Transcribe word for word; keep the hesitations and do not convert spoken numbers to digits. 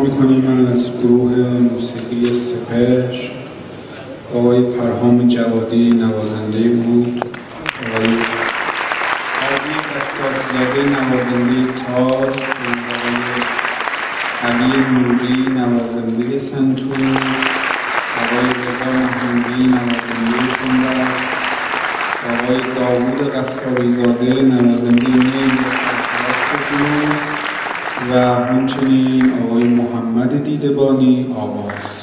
میکنیم از گروه موسیقی سپهر. آقای پرهام جوادی نوازنده بود، آقای علی قصاب‌زاده نوازنده تار، آقای علی نوری نوازنده سنتور، آقای رضا محمدی نوازنده تنبک، آقای داوود غفاری‌زاده نوازنده نی و سرپرست جنوب و همچنین آقای محمد دیدبانی آواز.